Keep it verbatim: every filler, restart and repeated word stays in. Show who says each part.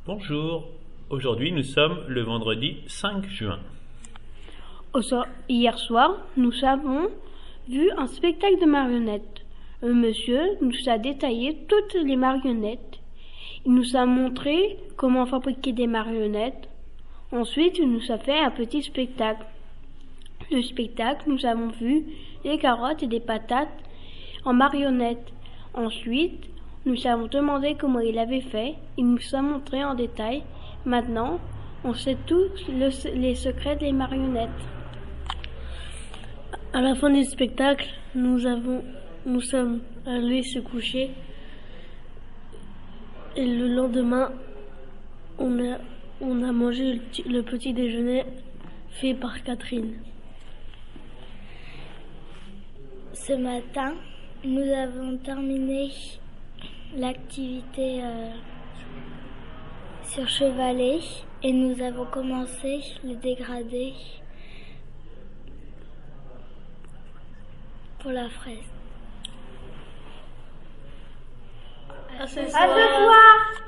Speaker 1: Bonjour, aujourd'hui nous sommes le vendredi cinq juin.
Speaker 2: Hier soir, nous avons vu un spectacle de marionnettes. Un monsieur nous a détaillé toutes les marionnettes. Il nous a montré comment fabriquer des marionnettes. Ensuite, il nous a fait un petit spectacle. Le spectacle, nous avons vu des carottes et des patates en marionnettes. Ensuite, nous avons demandé comment il avait fait. Il nous a montré en détail. Maintenant, on sait tous le, les secrets des marionnettes.
Speaker 3: À la fin du spectacle, nous avons, nous sommes allés se coucher. Et le lendemain, on a, on a mangé le, le petit déjeuner fait par Catherine.
Speaker 4: Ce matin, nous avons terminé l'activité euh, sur chevalet et nous avons commencé le dégradé pour la fraise.
Speaker 2: À ce soir.